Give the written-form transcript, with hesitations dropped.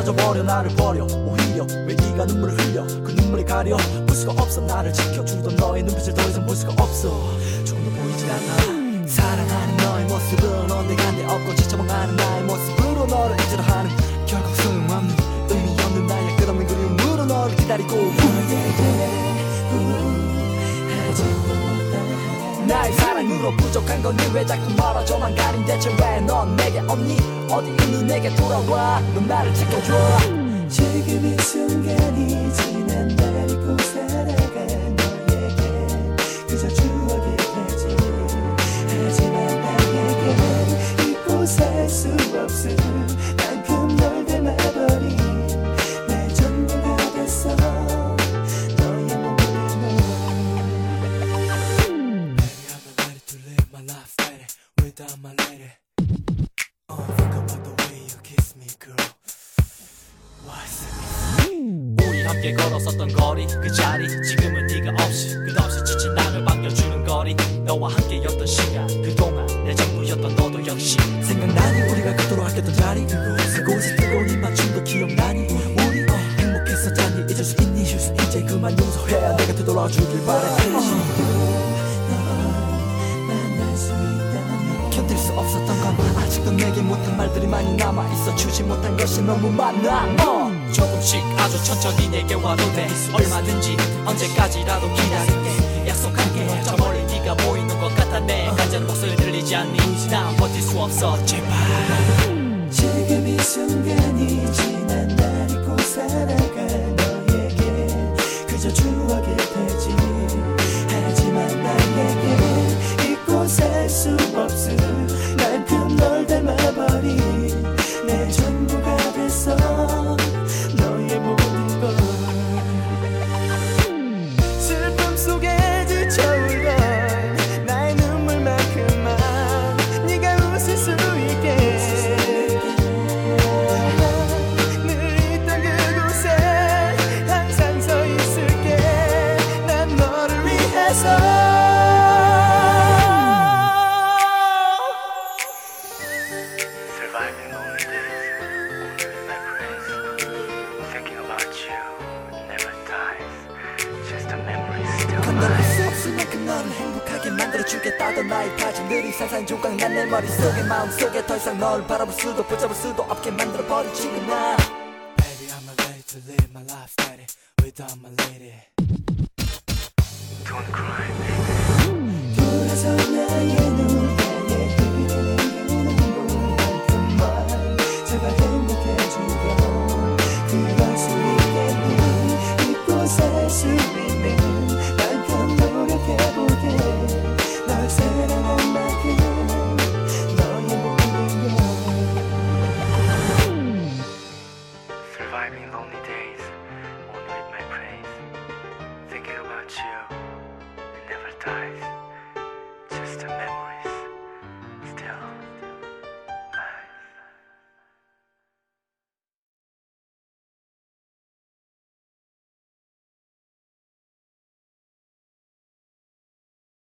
빠져버려 나를 버려. 오히려 왜 네가 눈물을 흘려. 그 눈물이 가려 볼 수가 없어. 나를 지켜주던 너의 눈빛을 더 이상 볼 수가 없어. 조금도 보이질 않아. 사랑하는 너의 모습은 언젠간데 없고 지쳐먹는 나의 모습으로 너를 잊으려 하는 결국 소용없는 의미 없는 나의 끝없는 그리움으로 너를 기다리고 나의 사랑으로 부족한 건 왜 자꾸 멀어져만 가린 대체 왜 넌 내게 없니 어디 있니 내게 돌아와 넌 나를 지켜줘. 지금 이 순간이 지난 날 잊고 살아가 너에게 그저 추억이 되지. 하지만 나에게 잊고 살 수 없을 만큼 널 닮아버린 내 전부가 됐어. 너의 몸에 Baby, I'm not ready to live my life steady without my lady. Oh, think about the way you kiss me, girl. 우리 함께 걸었었던 거리 그 자리 지금은 네가 없이 끝없이 지친 나를 반겨주는 거리 너와 함께였던 시간 그동안 내 전부였던 너도 역시 생각나니 우리가 그토록 아꼈던 자리 그곳에 뜨거운 이 맞춤도 기억나니 우리 행복했었잖니 잊을 수 있니 이제 그만 용서해 내가 되돌아주길 바래. 견딜 수 없었던 건 아직도 내게 못한 말들이 많이 남아있어. 주지 못한 것이 너무 많아. 조금씩 아주 천천히 내게 와도 돼. 얼마든지 언제까지라도 기다릴게. 약속할게. 저 멀리 네가 보이는 것 같아. 내 간절한 목소리 들리지 않니. 난 버틸 수 없어 제발. 지금 이 순간이 지난 날 잊고 살아가 너에게 그저 추억이 되지. 하지만 나에게 잊고 살 수 없을 만큼 널 닮아버린 내 전부가 됐어. 너의 모든 걸 슬픔 속에 지쳐울던 나의 눈물만큼만 네가 웃을 수 있게 늘 있던 그곳에 항상 서 있을게. 난 너를 위해서. Surviving lonely days, only with my friends. Thinking about you never dies. Just a memory still 건너갈 수 없을 만큼 너를 행복하게 만들어주겠다던 나의 다짐들이 산산조각 난 내 머릿속에 마음속에 더 이상 널 바라볼 수도 붙잡을 수도 없게 만들어버린 지금 나. Baby, I'm not ready to live my life steady without my lady. Don't cry, baby.